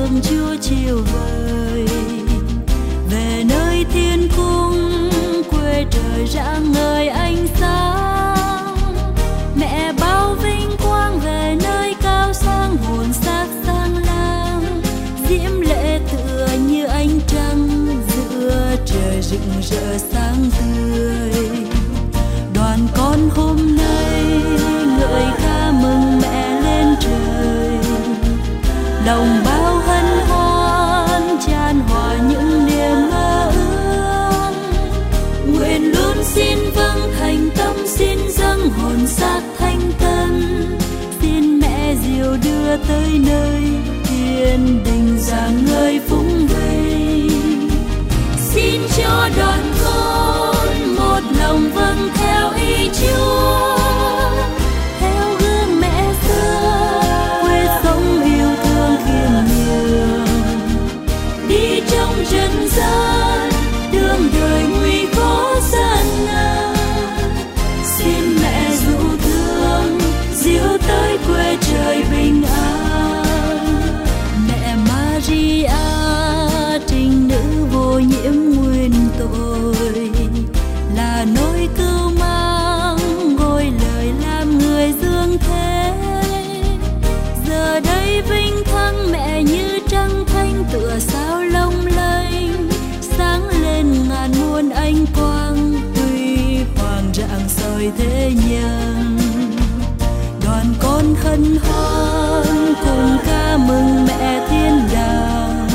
thương Chúa chiều vời, về nơi thiên cung quê trời rạng ngời ánh sáng. Mẹ bao vinh quang về nơi cao sang, hồn xác sang lang, diễm lệ tựa như ánh trăng giữa trời rực rỡ sáng tươi. Đoàn con hôm nay ngợi ca mừng mẹ lên trời, lòng bao hân hoan tràn hòa những niềm mơ ước. Nguyện luôn xin vâng thành tâm, xin dâng hồn xác thanh tân, xin mẹ diệu đưa tới nơi thiên đình rạng ngời phúng vinh. Xin cho đoàn con một lòng vâng theo ý Chúa, theo gương mẹ xưa quê sống yêu thương khiêm nhường. Đi trong trần gian đường đời nguy khó gian nan, xin mẹ dịu thương dìu tới quê trời bình an. Mẹ Maria trinh nữ vô nhiễm nguyên tội, là nỗi cưu mang ngôi lời làm người dương thế. Giờ đây vinh thăng mẹ như trăng thanh, tựa sao long lanh sáng lên ngàn muôn ánh quang, huy hoàng rạng soi thế nhân. Đoàn con hân hoan cùng ca mừng mẹ thiên đàng,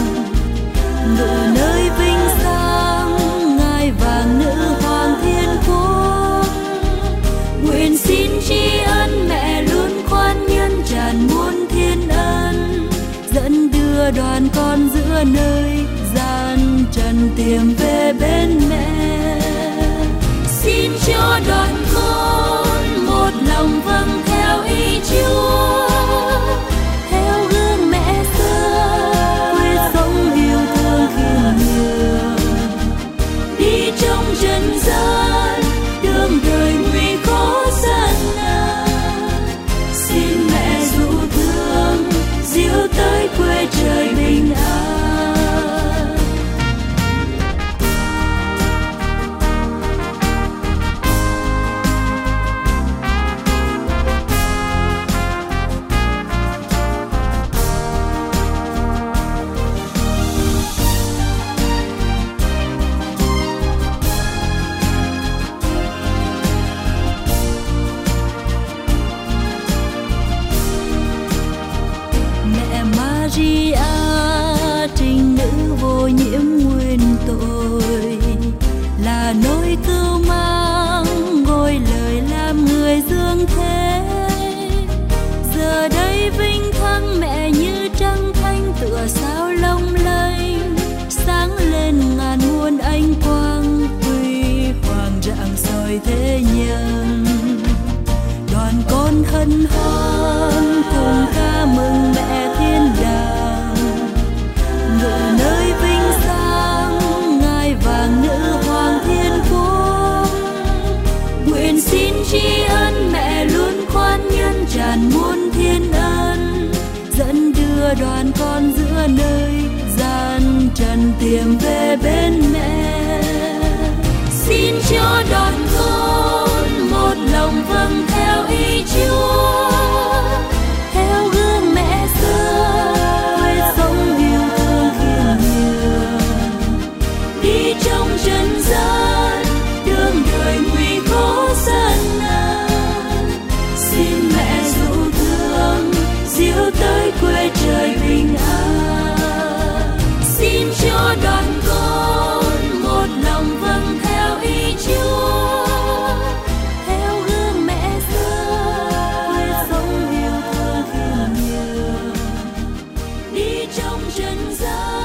ngự nơi vinh sang ngai vàng nữ hoàng thiên quốc. Nguyện xin tri ân mẹ luôn khoan nhân tràn muôn thiên ân, dẫn đưa đoàn con giữa nơi gian trần tìm về bên mẹ. Xin cho đoàn con một lòng vâng theo ý Chúa, theo gương mẹ xưa quê sống yêu thương khiêm nhường. Đi trong trần gian đường đời nguy khó gian nan, xin mẹ dịu thương dìu tới quê trời bình an. Maria trinh nữ vô nhiễm nguyên tội, là nỗi cưu mang ngôi lời làm người dương thế. Giờ đây vinh thăng mẹ như trăng thanh, tựa sao long lanh sáng lên ngàn muôn ánh quang, huy hoàng rạng soi thế nhân. Đoàn con hân hoan cùng ca mừng mẹ thiên đàng, ngự nơi vinh sang ngai vàng nữ hoàng thiên quốc. Nguyện xin tri ân mẹ luôn khoan nhân tràn muôn thiên ân, dẫn đưa đoàn con giữa nơi gian trần tìm về bên mẹ. Xin cho đoàn con một lòng vâng theo ý Chúa, theo gương mẹ xưa quê sống yêu thương khiêm nhường. Đi trong trần gian đường đời nguy khó gian nan, xin mẹ dịu thương dìu tới quê trời bình an. Xin cho đoàn con một lòng vâng theo ý Chúa, theo gương mẹ xưa quê sống yêu thương khiêm nhường. Đi trong trần gian